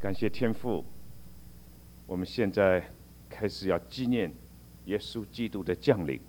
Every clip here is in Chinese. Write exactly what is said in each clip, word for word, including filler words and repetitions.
感谢天父，我们现在开始要纪念耶稣基督的降临。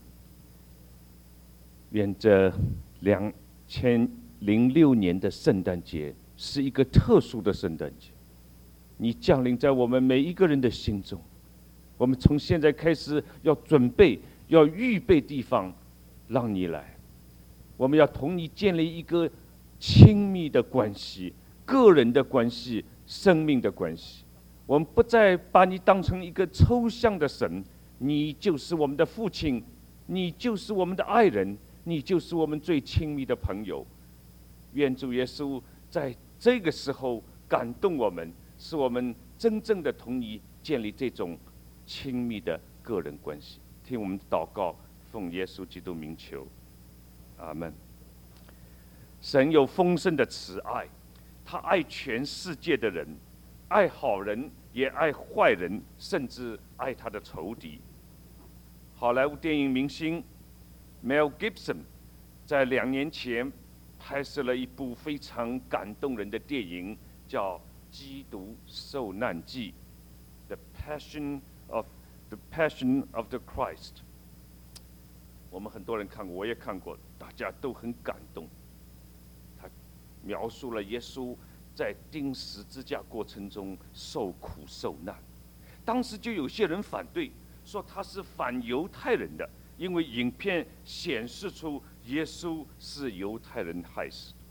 愿这两千零六年的圣诞节是一个特殊的圣诞节，你降临在我们每一个人的心中。我们从现在开始要准备，要预备地方，让你来。我们要同你建立一个亲密的关系，个人的关系，生命的关系。我们不再把你当成一个抽象的神，你就是我们的父亲，你就是我们的爱人，你就是我们最亲密的朋友。愿主耶稣在这个时候感动我们，使我们真正的同你建立这种亲密的个人关系。听我们祷告，奉耶稣基督名求，阿们。神有丰盛的慈爱，他爱全世界的人，爱好人也爱坏人，甚至爱他的仇敌。好莱坞电影明星 Mel Gibson 在两年前拍摄了一部非常感动人的电影，叫《基督受难记》The Passion of The Passion of the Christ。 我们很多人看过，我也看过，大家都很感动。他描述了耶稣在钉十字架过程中受苦受难。当时就有些人反对，说他是反犹太人的，因为影片显示出耶稣是犹太人害死的。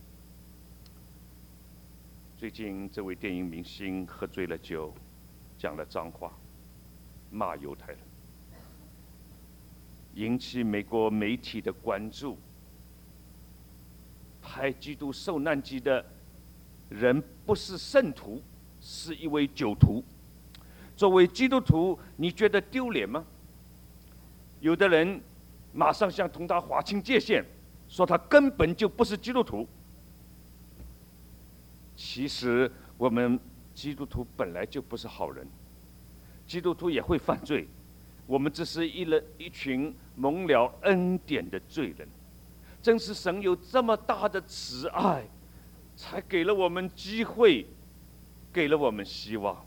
最近这位电影明星喝醉了酒，讲了脏话，骂犹太人，引起美国媒体的关注。拍《基督受难记》的人不是圣徒，是一位酒徒。作为基督徒，你觉得丢脸吗？有的人马上想同他划清界限，说他根本就不是基督徒。其实我们基督徒本来就不是好人，基督徒也会犯罪，我们只是一人一群蒙了恩典的罪人。正是神有这么大的慈爱，才给了我们机会，给了我们希望。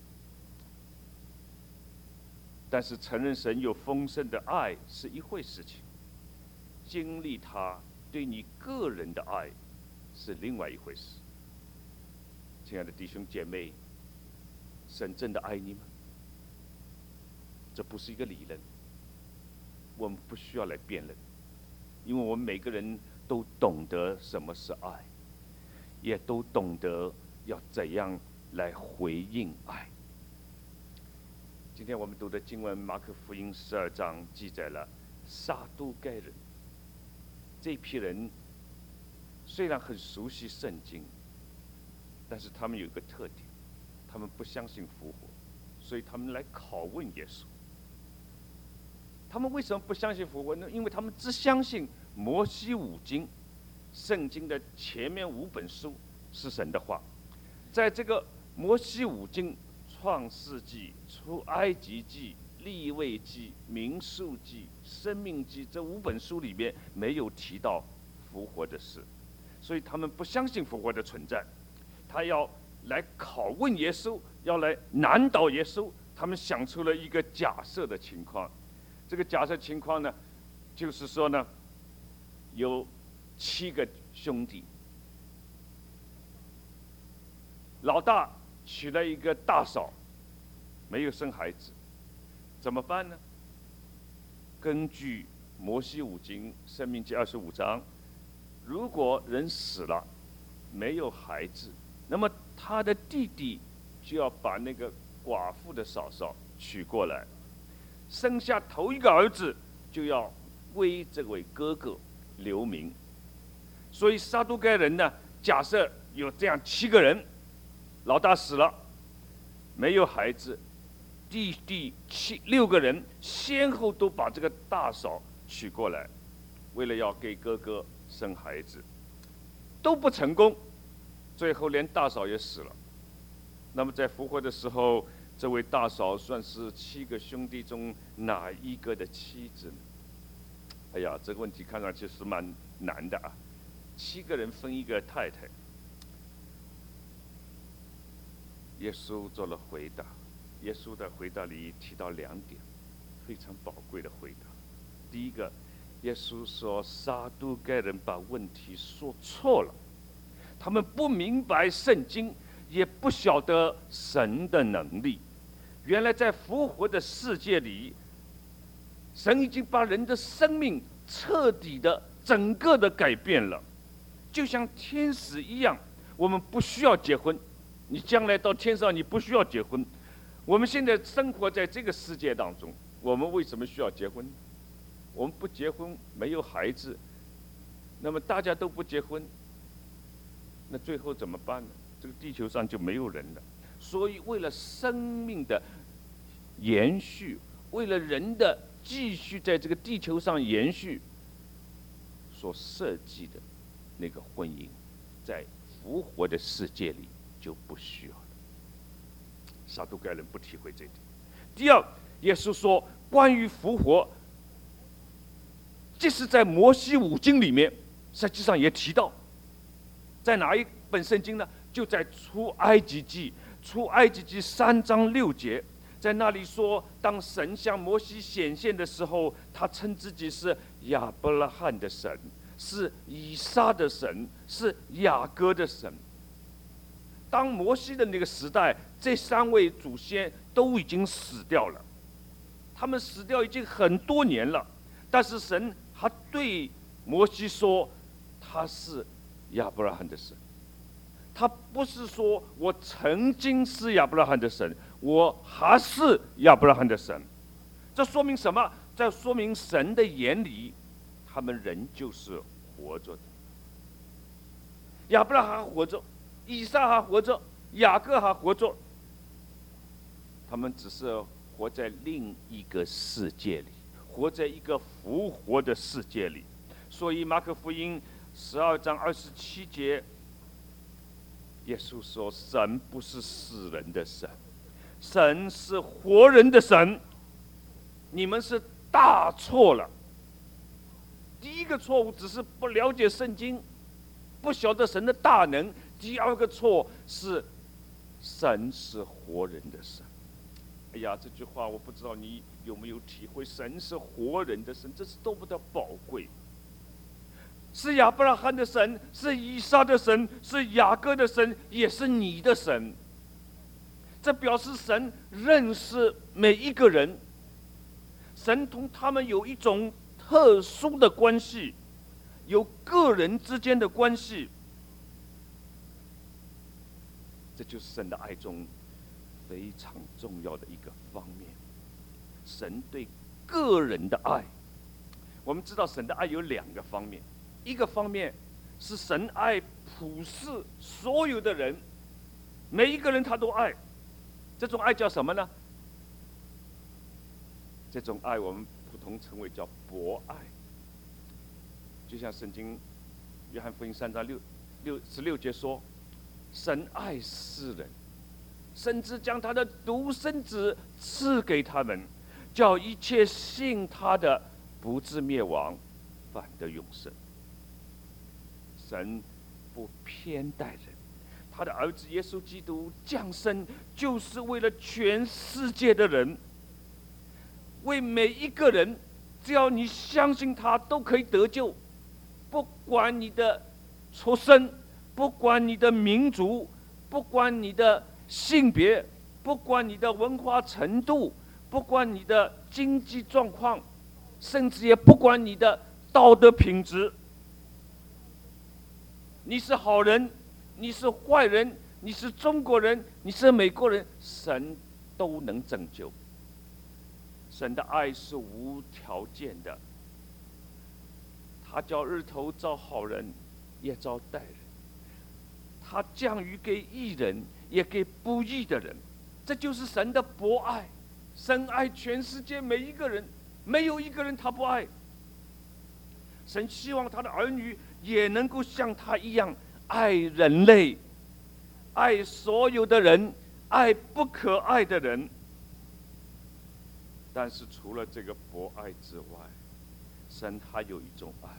但是承认神有丰盛的爱是一回事情，经历他对你个人的爱是另外一回事。亲爱的弟兄姐妹，神真的爱你吗？这不是一个理论，我们不需要来辩论，因为我们每个人都懂得什么是爱，也都懂得要怎样来回应爱。今天我们读的经文马可福音十二章记载了撒都该人。这批人虽然很熟悉圣经，但是他们有一个特点，他们不相信复活，所以他们来拷问耶稣。他们为什么不相信复活呢？因为他们只相信摩西五经，圣经的前面五本书是神的话。在这个摩西五经、创世纪、出埃及记、利未记、民数记、生命记这五本书里面没有提到复活的事，所以他们不相信复活的存在。他要来拷问耶稣，要来难倒耶稣。他们想出了一个假设的情况，这个假设情况呢，就是说呢，有七个兄弟，老大娶了一个大嫂，没有生孩子，怎么办呢？根据摩西五经申命记二十五章，如果人死了没有孩子，那么他的弟弟就要把那个寡妇的嫂嫂娶过来，生下头一个儿子就要为这位哥哥留名。所以撒都该人呢，假设有这样七个人，老大死了，没有孩子，弟弟七六个人先后都把这个大嫂娶过来，为了要给哥哥生孩子，都不成功，最后连大嫂也死了。那么在复活的时候，这位大嫂算是七个兄弟中哪一个的妻子呢？哎呀，这个问题看上去是蛮难的啊！七个人分一个太太， 耶稣做了回答。耶稣的回答里提到两点非常宝贵的回答。第一个，耶稣说撒都该人把问题说错了，他们不明白圣经，也不晓得神的能力。原来在复活的世界里，神已经把人的生命彻底的整个的改变了，就像天使一样，我们不需要结婚，你将来到天上你不需要结婚。我们现在生活在这个世界当中，我们为什么需要结婚？我们不结婚，没有孩子，那么大家都不结婚，那最后怎么办呢？这个地球上就没有人了。所以为了生命的延续，为了人的继续在这个地球上延续，所设计的那个婚姻，在复活的世界里就不需要了。撒都该人不体会这一点。第二，耶稣说关于复活，即使在摩西五经里面，实际上也提到，在哪一本圣经呢？就在出埃及记，出埃及记三章六节，在那里说，当神向摩西显现的时候，他称自己是亚伯拉罕的神，是以撒的神，是雅各的神。当摩西的那个时代，这三位祖先都已经死掉了，他们死掉已经很多年了，但是神还对摩西说他是亚伯拉罕的神。他不是说我曾经是亚伯拉罕的神，我还是亚伯拉罕的神。这说明什么？这说明神的眼里，他们仍旧是活着的。亚伯拉罕还活着，以撒还活着，雅各还活着，他们只是活在另一个世界里，活在一个复活的世界里。所以马可福音十二章二十七节，耶稣说神不是死人的神，神是活人的神。你们是大错了。第一个错误只是不了解圣经，不晓得神的大能。第二个错是神是活人的神。哎呀，这句话我不知道你有没有体会，神是活人的神，这是多么的宝贵。是亚伯拉罕的神，是以撒的神，是雅各的神，也是你的神。这表示神认识每一个人，神同他们有一种特殊的关系，有个人之间的关系。这就是神的爱中非常重要的一个方面，神对个人的爱。我们知道神的爱有两个方面，一个方面是神爱普世所有的人，每一个人他都爱，这种爱叫什么呢？这种爱我们普通称为叫博爱。就像圣经约翰福音三章六六十六节说，神爱世人，甚至将他的独生子赐给他们，叫一切信他的不至灭亡，反得永生。神不偏待人，他的儿子耶稣基督降生，就是为了全世界的人，为每一个人，只要你相信他，都可以得救。不管你的出身，不管你的民族，不管你的性别，不管你的文化程度，不管你的经济状况，甚至也不管你的道德品质。你是好人，你是坏人，你是中国人，你是美国人，神都能拯救。神的爱是无条件的，他叫日头照好人，也照歹人；他降雨给义人，也给不义的人。这就是神的博爱。神爱全世界每一个人，没有一个人他不爱。神希望他的儿女也能够像他一样爱人类，爱所有的人，爱不可爱的人。但是除了这个博爱之外，神还有一种爱，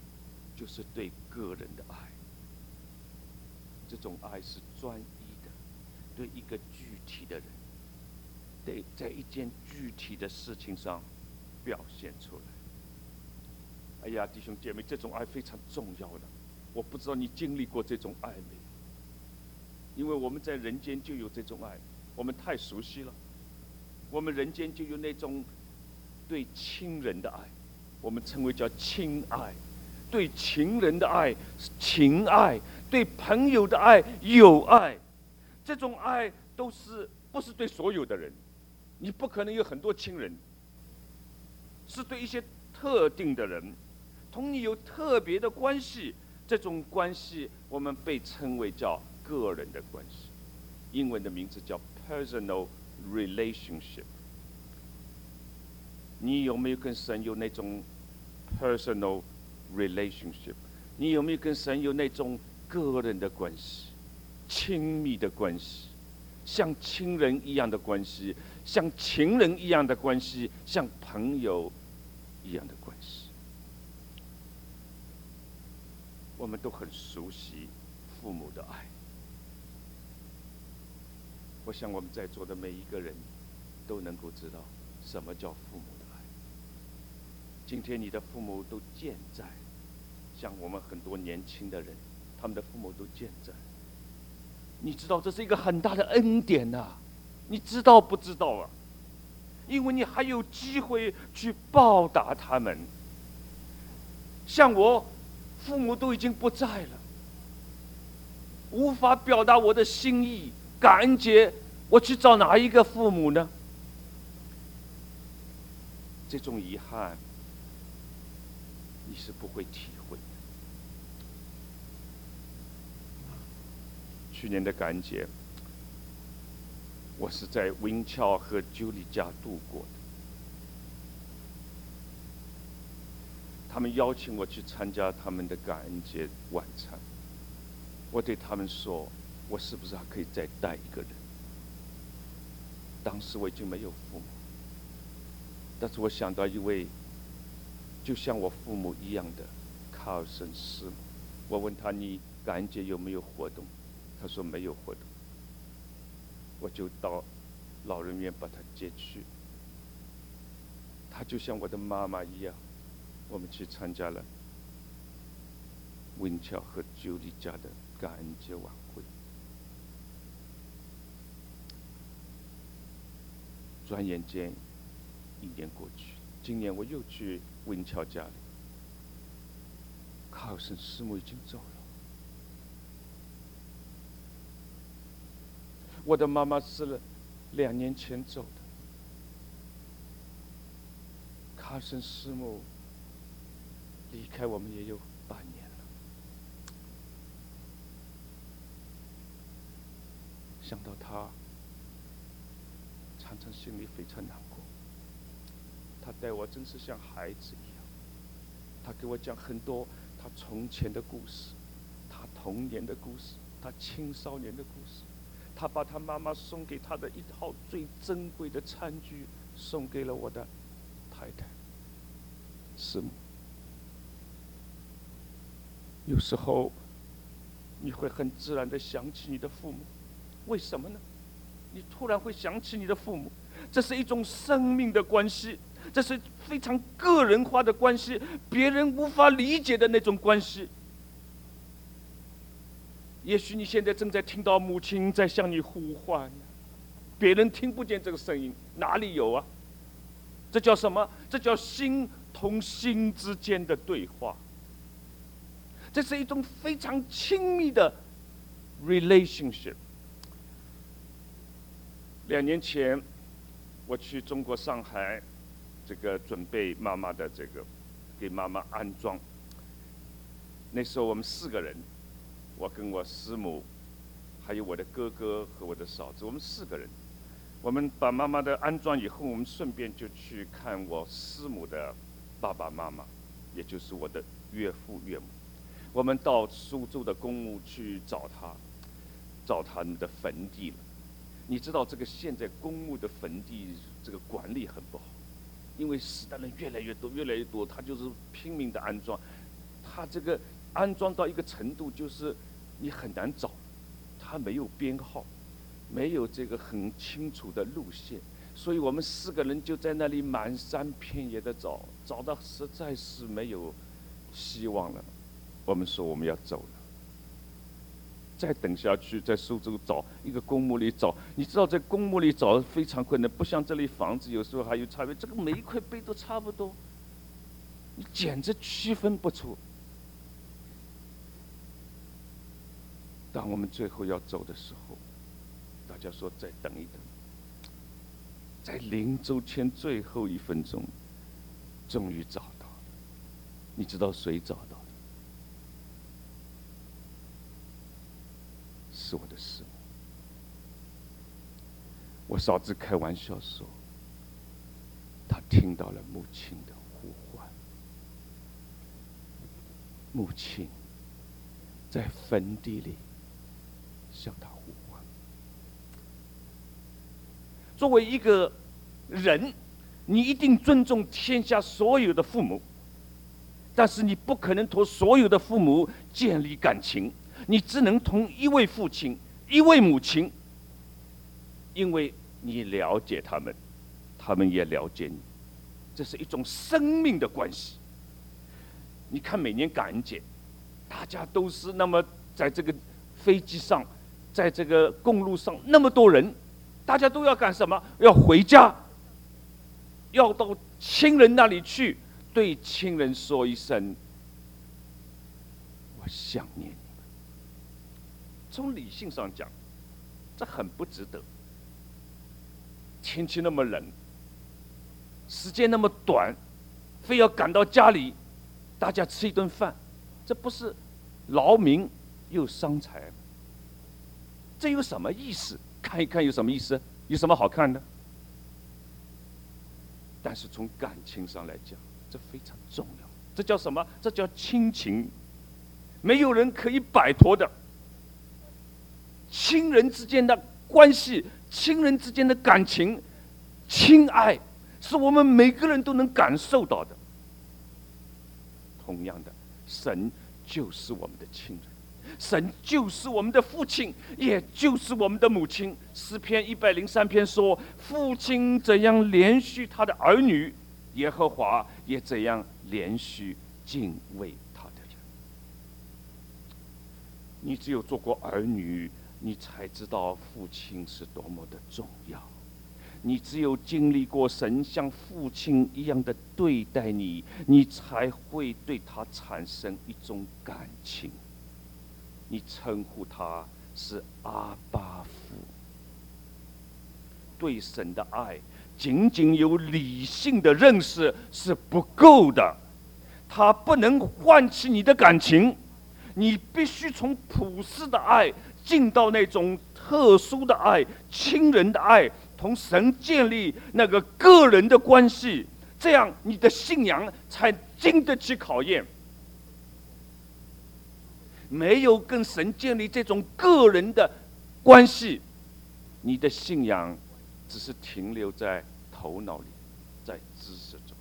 就是对个人的爱。这种爱是专一的， 对一个具体的人，得在一件具体的事情上表现出来。哎呀，弟兄姐妹，这种爱非常重要的。我不知道你经历过这种爱没？因为我们在人间就有这种爱，我们太熟悉了。我们人间就有那种对亲人的爱，我们称为叫亲爱；对情人的爱是情爱；对朋友的爱友爱。这种爱都是不是对所有的人？你不可能有很多亲人，是对一些特定的人，同你有特别的关系。这种关系我们被称为叫个人的关系，英文的名字叫 personal relationship。你有没有跟神有那种 personal relationship？ 你有没有跟神有那种个人的关系，亲密的关系，像亲人一样的关系，像情人一样的关系，像朋友一样的关系？我们都很熟悉父母的爱。我想我们在座的每一个人都能够知道什么叫父母的爱。今天你的父母都健在，像我们很多年轻的人，他们的父母都健在。你知道这是一个很大的恩典呐、啊，你知道不知道啊？因为你还有机会去报答他们。像我父母都已经不在了，无法表达我的心意。感恩节，我去找哪一个父母呢？这种遗憾，你是不会体会的。去年的感恩节，我是在温乔和九里家度过的。他们邀请我去参加他们的感恩节晚餐，我对他们说，我是不是还可以再带一个人？当时我已经没有父母，但是我想到一位就像我父母一样的卡尔森师母，我问他，你感恩节有没有活动？他说没有活动。我就到老人院把他接去，他就像我的妈妈一样，我们去参加了温乔和九里家的感恩节晚会。转眼间一年过去，今年我又去温乔家里，卡尔森师母已经走了。我的妈妈是了两年前走的，卡尔森师母离开我们也有半年了。想到他，常常心里非常难过。他待我真是像孩子一样，他给我讲很多他从前的故事，他童年的故事，他青少年的故事。他把他妈妈送给他的一套最珍贵的餐具送给了我的太太师母。有时候你会很自然地想起你的父母，为什么呢？你突然会想起你的父母，这是一种生命的关系，这是非常个人化的关系，别人无法理解的那种关系。也许你现在正在听到母亲在向你呼唤，别人听不见这个声音，哪里有啊？这叫什么？这叫心同心之间的对话。这是一种非常亲密的 relationship。两年前，我去中国上海，这个准备妈妈的这个，给妈妈安装。那时候我们四个人。我跟我师母，还有我的哥哥和我的嫂子，我们四个人。我们把妈妈的安装以后，我们顺便就去看我师母的爸爸妈妈，也就是我的岳父岳母。我们到苏州的公墓去找他，找他们的坟地了。你知道这个现在公墓的坟地这个管理很不好，因为死的人越来越多，越来越多，他就是拼命的安装，他这个安装到一个程度，就是你很难找，它没有编号， 没有这个很清楚的路线，所以我们四个人就在那里满山遍野的找，找到实在是没有希望了。我们说我们要走了，再等下去，在苏州找一个公墓里找，你知道在公墓里找非常困难，不像这里房子有时候还有差别，这个每一块碑都差不多，你简直区分不出。当我们最后要走的时候，大家说再等一等，在临走前最后一分钟，终于找到了。你知道谁找到的？是我的师母。我嫂子开玩笑说，她听到了母亲的呼唤，母亲在坟地里向她呼唤。作为一个人，你一定尊重天下所有的父母，但是你不可能同所有的父母建立感情，你只能同一位父亲、一位母亲，因为你了解他们，他们也了解你，这是一种生命的关系。你看每年感恩节，大家都是那么在这个飞机上，在这个公路上那么多人，大家都要干什么？要回家，要到亲人那里去，对亲人说一声我想念你们。从理性上讲，这很不值得。天气那么冷，时间那么短，非要赶到家里大家吃一顿饭，这不是劳民又伤财吗？这有什么意思？看一看有什么意思？有什么好看的？但是从感情上来讲，这非常重要。这叫什么？这叫亲情，没有人可以摆脱的。亲人之间的关系，亲人之间的感情、亲爱，是我们每个人都能感受到的。同样的，神就是我们的亲人，神就是我们的父亲，也就是我们的母亲。诗篇一百零三篇说：“父亲怎样连续他的儿女，耶和华也怎样连续敬畏他的人。”你只有做过儿女，你才知道父亲是多么的重要。你只有经历过神像父亲一样的对待你，你才会对他产生一种感情。你称呼他是阿爸父。对神的爱，仅仅有理性的认识是不够的，它不能唤起你的感情。你必须从普世的爱进到那种特殊的爱、亲人的爱，同神建立那个个人的关系，这样你的信仰才经得起考验。没有跟神建立这种个人的关系，你的信仰只是停留在头脑里，在知识中。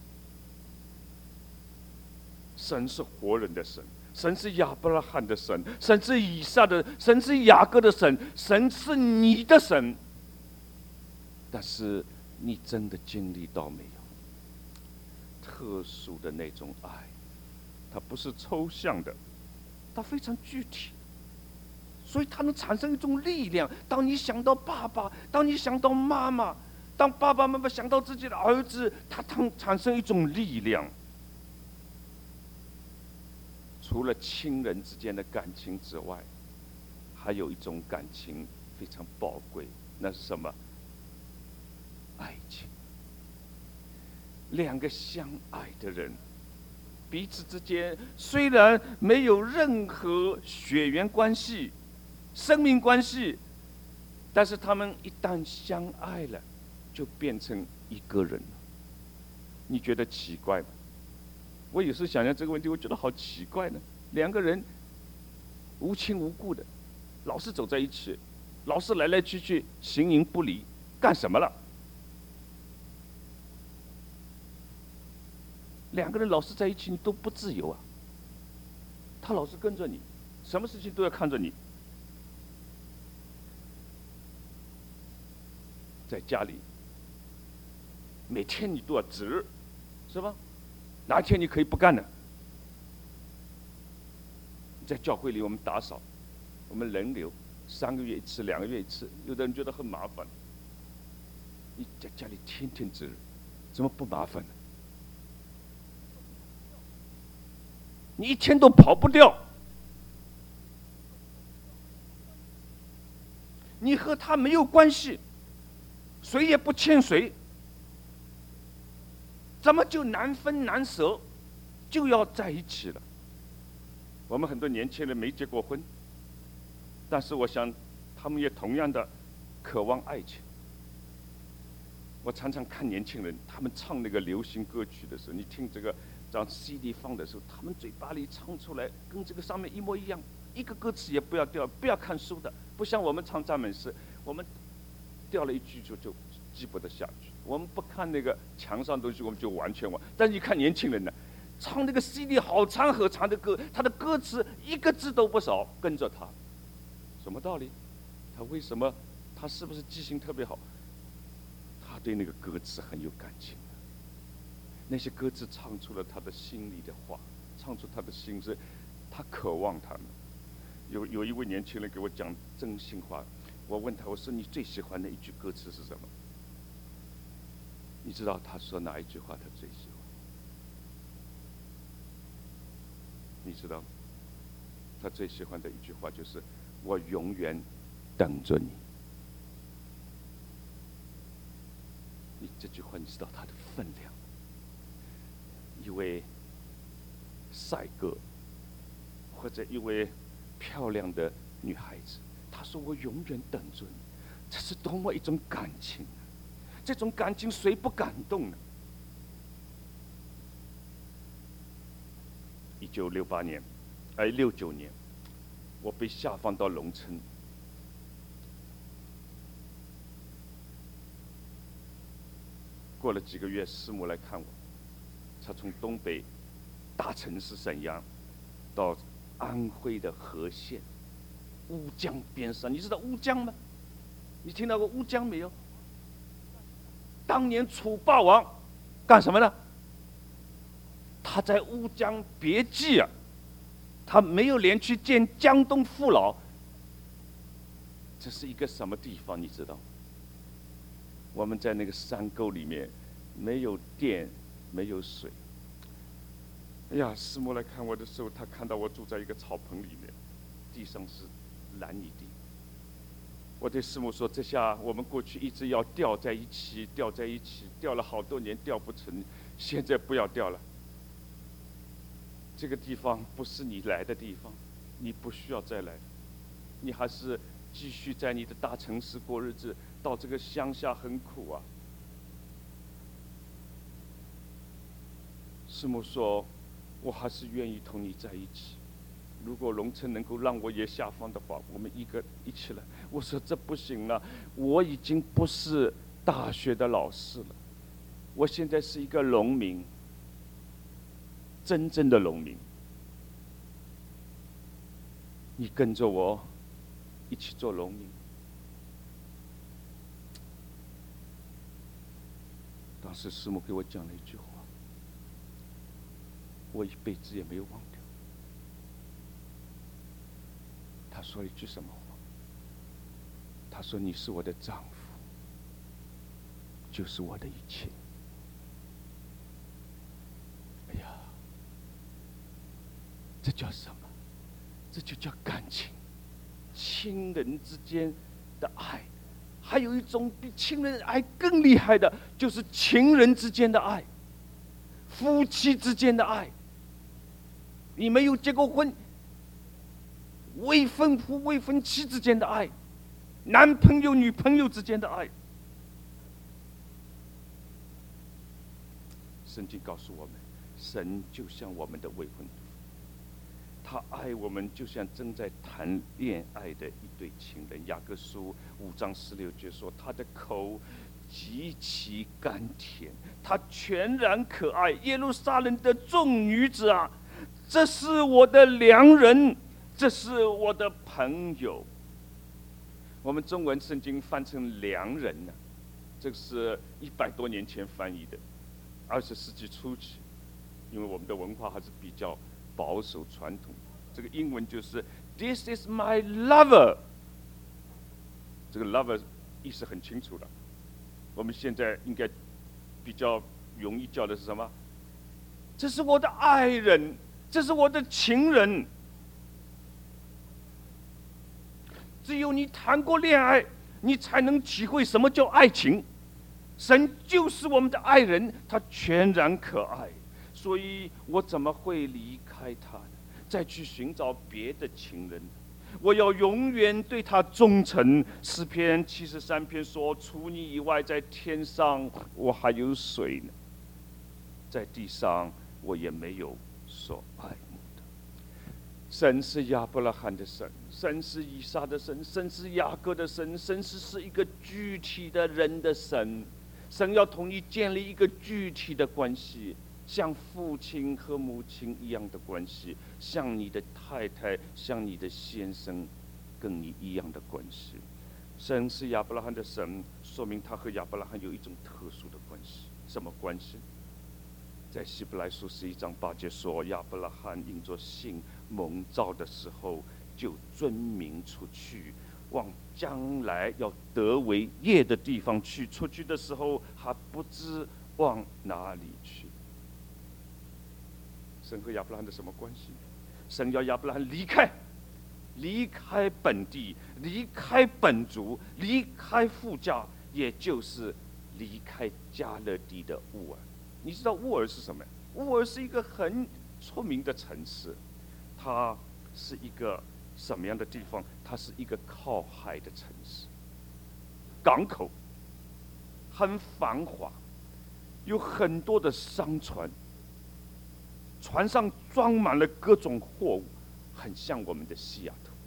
神是活人的神，神是亚伯拉罕的神，神是以撒的，神是雅各的神，神是你的神。但是你真的经历到没有特殊的那种爱？它不是抽象的，它非常具体，所以它能产生一种力量。当你想到爸爸，当你想到妈妈，当爸爸妈妈想到自己的儿子，它产生一种力量。除了亲人之间的感情之外，还有一种感情非常宝贵，那是什么？爱情。两个相爱的人，彼此之间虽然没有任何血缘关系、生命关系，但是他们一旦相爱了，就变成一个人了。你觉得奇怪吗？我有时想想这个问题，我觉得好奇怪呢。两个人无亲无故的，老是走在一起，老是来来去去，形影不离，干什么了？两个人老是在一起，你都不自由啊。他老是跟着你，什么事情都要看着你。 在家里，每天你都要值，是吧？哪一天你可以不干呢？在教会里，我们打扫，我们轮流，三个月一次，两个月一次。有的人觉得很麻烦，你在家里天天值，怎么不麻烦呢？你一天都跑不掉，你和他没有关系，谁也不欠谁，怎么就难分难舍，就要在一起了？我们很多年轻人没结过婚，但是我想，他们也同样的渴望爱情。我常常看年轻人，他们唱那个流行歌曲的时候，你听这个让 C D 放的时候，他们嘴巴里唱出来跟这个上面一模一样，一个歌词也不要掉，不要看书的，不像我们唱赞美诗，我们掉了一句就就记不得下去。我们不看那个墙上的东西，我们就完全忘。但是你看年轻人呢，唱那个 C D 好长好长的歌，他的歌词一个字都不少，跟着他，什么道理？他为什么？他是不是记性特别好？他对那个歌词很有感情。那些歌词唱出了他的心里的话，唱出他的心声，他渴望他们。有有一位年轻人给我讲真心话，我问他，我说你最喜欢的一句歌词是什么？你知道他说哪一句话他最喜欢？你知道，他最喜欢的一句话就是“我永远等着你”。你这句话，你知道它的分量。一位帅哥，或者一位漂亮的女孩子，她说：“我永远等着你。”这是多么一种感情啊！这种感情谁不感动呢？一九六八年，哎，六九年，我被下放到龙城。过了几个月，师母来看我。他从东北大城市沈阳到安徽的和县乌江边上，你知道乌江吗？你听到过乌江没有？当年楚霸王干什么呢？他在乌江别祭啊，他没有连去见江东父老。这是一个什么地方？你知道？我们在那个山沟里面，没有电，没有水。哎呀，师母来看我的时候，他看到我住在一个草棚里面，地上是烂泥地。我对师母说：“这下我们过去一直要吊在一起，吊在一起，吊了好多年吊不成，现在不要吊了。这个地方不是你来的地方，你不需要再来，你还是继续在你的大城市过日子，到这个乡下很苦啊。”师母说：“我还是愿意同你在一起。如果龙城能够让我也下放的话，我们一个一起来。”我说：“这不行了，我已经不是大学的老师了，我现在是一个农民，真正的农民。你跟着我一起做农民。”当时师母给我讲了一句话，我一辈子也没有忘掉。他说了一句什么话？他说：“你是我的丈夫，就是我的一切。”哎呀，这叫什么？这就叫感情，亲人之间的爱。还有一种比亲人爱更厉害的，就是情人之间的爱，夫妻之间的爱。你没有结过婚，未婚夫未婚妻之间的爱，男朋友女朋友之间的爱。圣经告诉我们，神就像我们的未婚夫，他爱我们就像正在谈恋爱的一对情人。雅各书五章十六节说：“他的口极其甘甜，他全然可爱。耶路撒冷的众女子啊，这是我的良人，这是我的朋友。”我们中文圣经翻成良人呢、啊， 这个是一百多年前翻译的，二十世纪初期，因为我们的文化还是比较保守传统。这个英文就是 "This is my lover"， 这个 lover 意思很清楚了。我们现在应该比较容易叫的是什么？这是我的爱人，这是我的情人。只有你谈过恋爱，你才能体会什么叫爱情。神就是我们的爱人，他全然可爱，所以我怎么会离开他呢？再去寻找别的情人？我要永远对他忠诚。诗篇七十三篇说：“除你以外，在天上我还有谁呢？在地上我也没有所爱慕的。”神是亚伯拉罕的神，神是以撒的神，神是雅各的神，神是是一个具体的人的神。神要同你建立一个具体的关系，像父亲和母亲一样的关系，像你的太太，像你的先生跟你一样的关系。神是亚伯拉罕的神，说明他和亚伯拉罕有一种特殊的关系。什么关系？在希伯来书十一章八节说，亚伯拉罕因着信蒙召的时候，就遵命出去，往将来要得为业的地方去。出去的时候还不知往哪里去。神和亚伯拉罕的什么关系？神要亚伯拉罕离开，离开本地，离开本族，离开父家，也就是离开加勒底的乌尔。你知道乌尔是什么？乌尔是一个很出名的城市，它是一个什么样的地方？它是一个靠海的城市，港口很繁华，有很多的商船，船上装满了各种货物，很像我们的西雅图。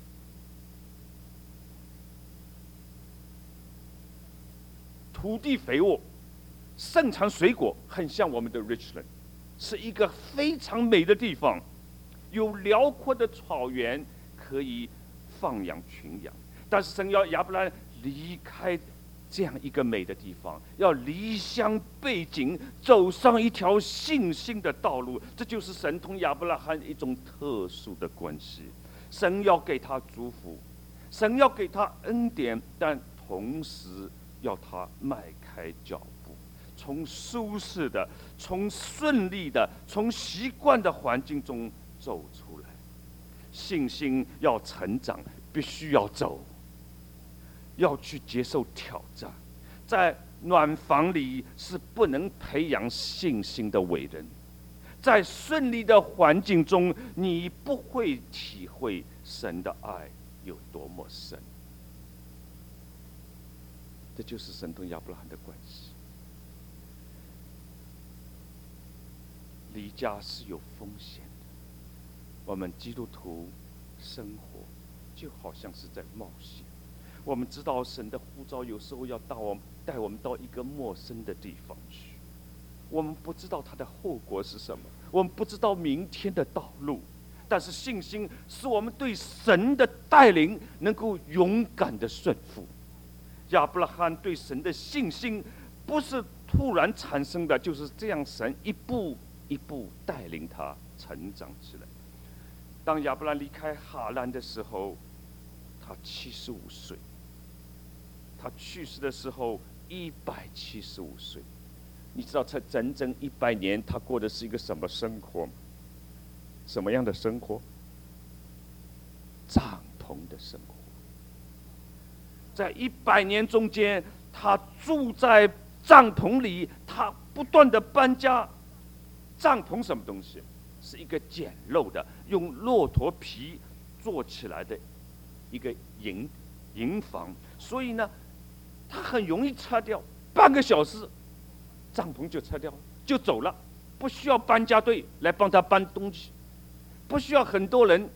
土地肥沃，盛产水果，很像我们的 Richland， 是一个非常美的地方，有辽阔的草原可以放养群羊。但是神要亚伯拉罕离开这样一个美的地方，要离乡背井，走上一条信心的道路。这就是神同亚伯拉罕一种特殊的关系。神要给他祝福，神要给他恩典，但同时要他迈开脚步，从舒适的、从顺利的、从习惯的环境中走出来。信心要成长，必须要走，要去接受挑战。在暖房里是不能培养信心的伟人，在顺利的环境中，你不会体会神的爱有多么深。这就是神同亚伯拉罕的关系。离家是有风险的，我们基督徒生活就好像是在冒险。我们知道神的呼召有时候要到我们带我们到一个陌生的地方去，我们不知道它的后果是什么，我们不知道明天的道路，但是信心是我们对神的带领能够勇敢的顺服。亚伯拉罕对神的信心不是突然产生的，就是这样，神一步一步带领他成长起来。当亚伯拉罕离开哈兰的时候，他七十五岁，他去世的时候一百七十五岁。你知道这整整一百年他过的是一个什么生活吗？什么样的生活？帐篷的生活。在一百年中间，他住在帐篷里，他不断的搬家。帐篷什么东西？是一个简陋的用骆驼皮做起来的一个营营房，所以呢，他很容易拆掉，半个小时，帐篷就拆掉了，就走了，不需要搬家队来帮他搬东西，不需要很多人。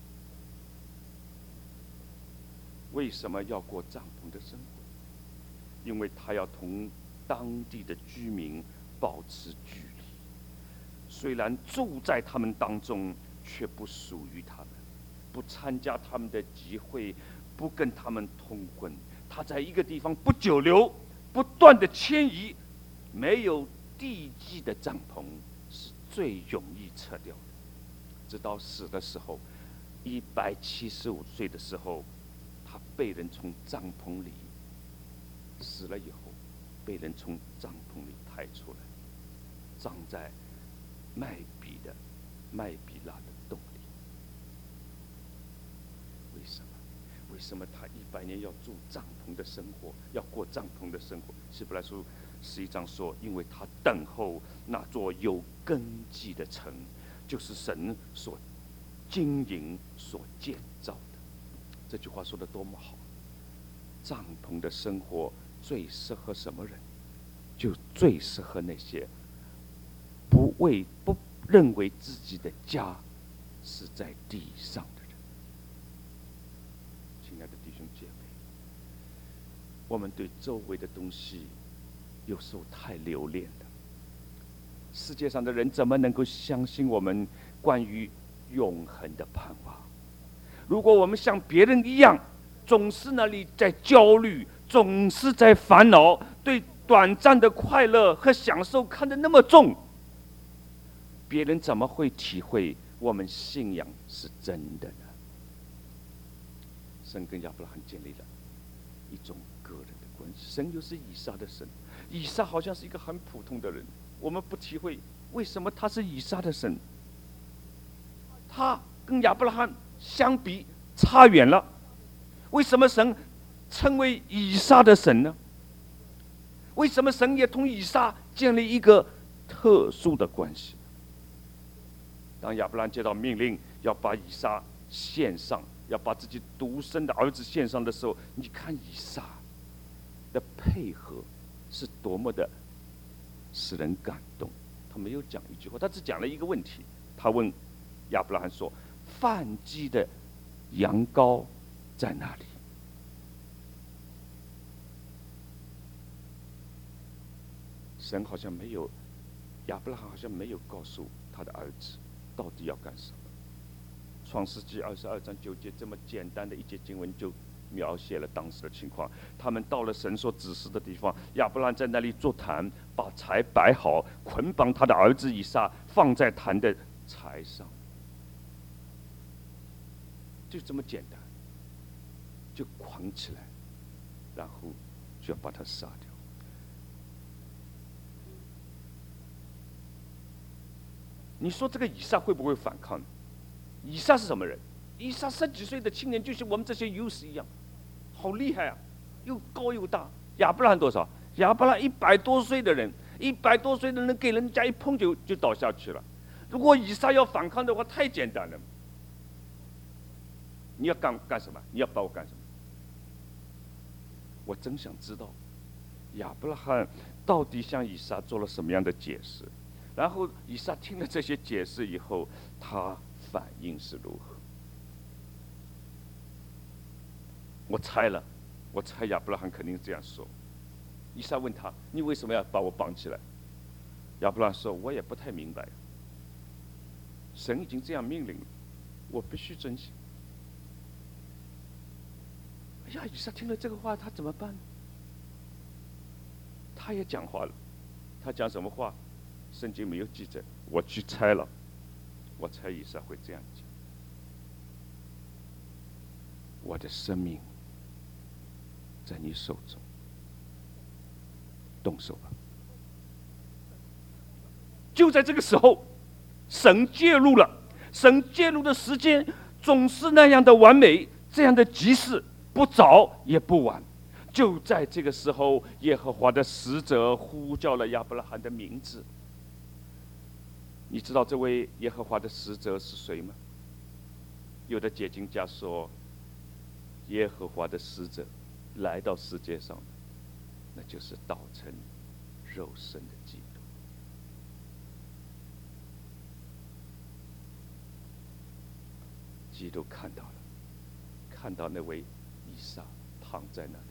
为什么要过帐篷的生活？因为他要同当地的居民保持距离，虽然住在他们当中，却不属于他们，不参加他们的集会，不跟他们通婚。他在一个地方不久留， 不断的迁移，没有地基的帐篷是最容易撤掉的。直到死的时候，一百七十五岁的时候，他被人从帐篷里死了以后，被人从帐篷里抬出来，葬在麦比的麦比拉的洞里。为什么？为什么他一百年要住帐篷的生活，要过帐篷的生活？希伯来书十一章说，因为他等候那座有根基的城，就是神所经营、所建造的。这句话说得多么好！帐篷的生活最适合什么人？就最适合那些不为不认为自己的家是在地上的人。亲爱的弟兄姐妹，我们对周围的东西有时候太留恋了。世界上的人怎么能够相信我们关于永恒的盼望？如果我们像别人一样，总是那里在焦虑，总是在烦恼，对短暂的快乐和享受看得那么重，别人怎么会体会我们信仰是真的呢？神跟亚伯拉罕建立了一种个人的关系。神又是以撒的神，以撒好像是一个很普通的人，我们不体会为什么他是以撒的神。他跟亚伯拉罕相比差远了，为什么神称为以撒的神呢？为什么神也同以撒建立一个特殊的关系？当亚伯拉罕接到命令要把以撒献上，要把自己独生的儿子献上的时候，你看以撒的配合是多么的使人感动。他没有讲一句话，他只讲了一个问题。他问亚伯拉罕说：“燔祭的羊羔在哪里？”神好像没有，亚伯拉罕好像没有告诉他的儿子到底要干什么。创世纪二十二章九节这么简单的一节经文就描写了当时的情况。他们到了神所指示的地方，亚伯拉罕在那里坐坛，把柴摆好，捆绑他的儿子以撒，放在坛的柴上，就这么简单，就捆起来，然后就要把他杀掉。你说这个以撒会不会反抗呢？以撒是什么人？以撒十几岁的青年，就像我们这些勇士一样，好厉害啊，又高又大。亚伯拉罕多少？亚伯拉罕一百多岁的人，一百多岁的人给人家一碰就就倒下去了。如果以撒要反抗的话，太简单了。你要干干什么？你要把我干什么？我真想知道，亚伯拉罕到底向以撒做了什么样的解释？然后以撒听了这些解释以后，他反应是如何？我猜了，我猜亚伯拉罕肯定这样说。以撒问他：“你为什么要把我绑起来？”亚伯拉罕说：“我也不太明白。神已经这样命令了，我必须遵行。”哎呀，以撒听了这个话，他怎么办？他也讲话了，他讲什么话？圣经没有记载，我去猜了。我猜以撒会这样讲：“我的生命在你手中，动手吧。”就在这个时候，神介入了。神介入的时间总是那样的完美，这样的及时，不早也不晚。就在这个时候，耶和华的使者呼叫了亚伯拉罕的名字。你知道这位耶和华的使者是谁吗？有的解经家说，耶和华的使者来到世界上，那就是道成肉身的基督。基督看到了，看到那位以撒躺在那里。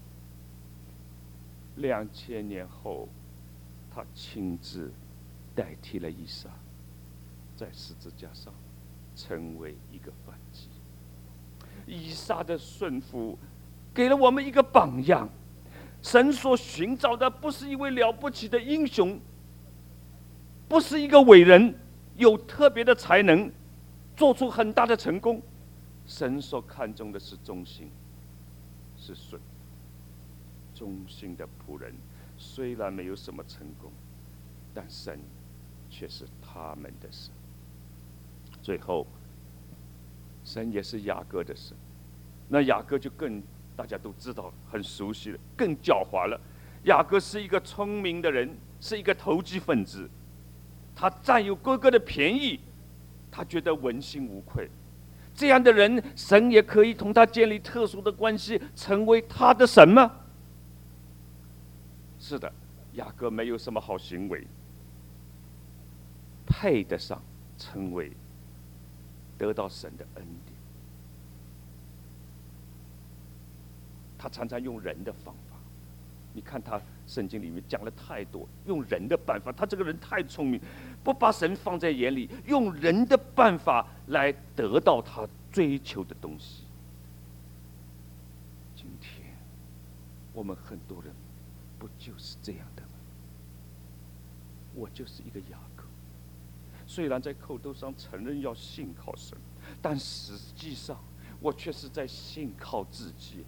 两千年后，他亲自代替了以撒，在十字架上成为一个燔祭。以撒的顺服给了我们一个榜样。 神所寻找的不是一位了不起的英雄，不是一个伟人，有特别的才能，做出很大的成功。神所看重的是忠心，是顺服。忠心的仆人虽然没有什么成功，但神却是他们的神。最后，神也是雅各的神。那雅各就更大家都知道，很熟悉了，更狡猾了。雅各是一个聪明的人，是一个投机分子，他占有哥哥的便宜，他觉得问心无愧。这样的人，神也可以同他建立特殊的关系，成为他的神吗？是的，雅各没有什么好行为，配得上称为得到神的恩典。他常常用人的方法，你看他圣经里面讲了太多用人的办法，他这个人太聪明，不把神放在眼里，用人的办法来得到他追求的东西。今天我们很多人不就是这样的吗？我就是一个雅各，虽然在口头上承认要信靠神，但实际上我却是在信靠自己。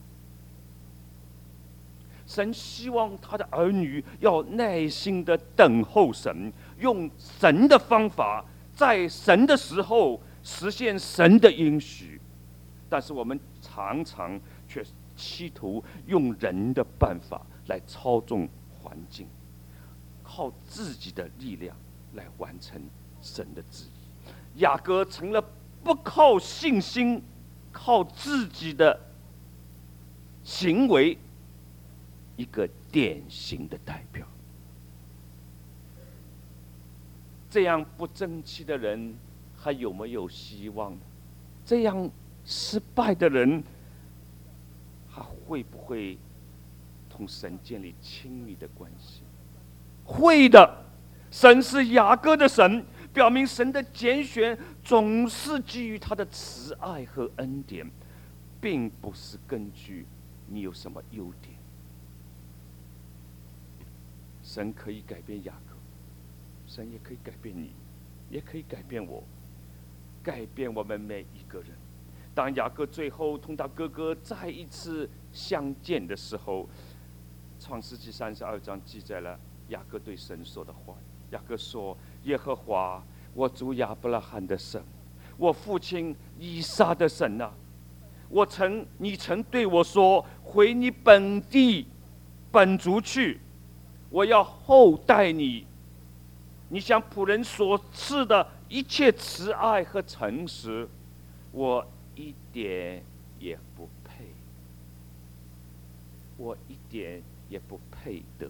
神希望他的儿女要耐心的等候神，用神的方法，在神的时候实现神的应许。但是我们常常却企图用人的办法来操纵环境，靠自己的力量来完成神的旨意。雅各成了不靠信心，靠自己的行为一个典型的代表。这样不争气的人还有没有希望呢？这样失败的人还会不会同神建立亲密的关系？会的。神是雅各的神，表明神的拣选总是基于他的慈爱和恩典，并不是根据你有什么优点。神可以改变雅各，神也可以改变你，也可以改变我，改变我们每一个人。当雅各最后同他哥哥再一次相见的时候，创世纪三十二章记载了雅各对神说的话。雅各说：耶和华，我主亚伯拉罕的神，我父亲以撒的神啊，我曾你曾对我说，回你本地本族去，我要厚待你，你向仆人所赐的一切慈爱和诚实，我一点也不配，我一点也不配得。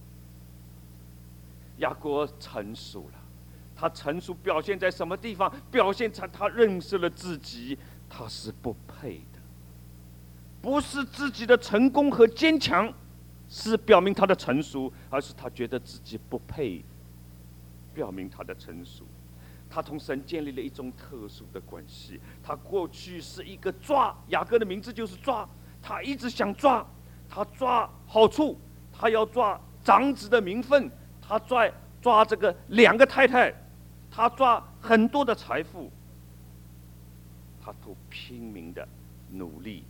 雅各成熟了，他成熟表现在什么地方？表现在他认识了自己，他是不配的，不是自己的成功和坚强是表明他的成熟，而是他觉得自己不配，表明他的成熟。他同神建立了一种特殊的关系。他过去是一个抓，雅各的名字就是抓，他一直想抓，他抓好处，他要抓长子的名分，他抓抓这个两个太太，他抓很多的财富，他都拼命的努力，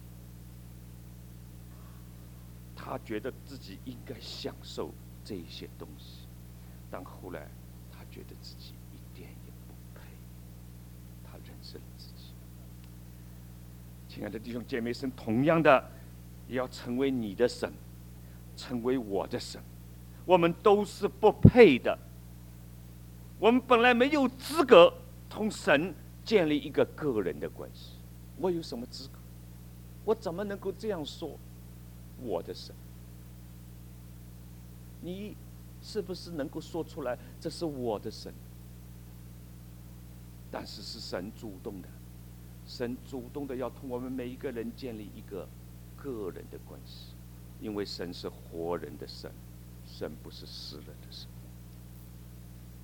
他觉得自己应该享受这一些东西，但后来他觉得自己一点也不配，他认识了自己。亲爱的弟兄姐妹，神同样的也要成为你的神，成为我的神。我们都是不配的，我们本来没有资格同神建立一个个人的关系。我有什么资格？我怎么能够这样说我的神？你是不是能够说出来这是我的神？但是是神主动的，神主动的要同我们每一个人建立一个个人的关系，因为神是活人的神，神不是死人的神。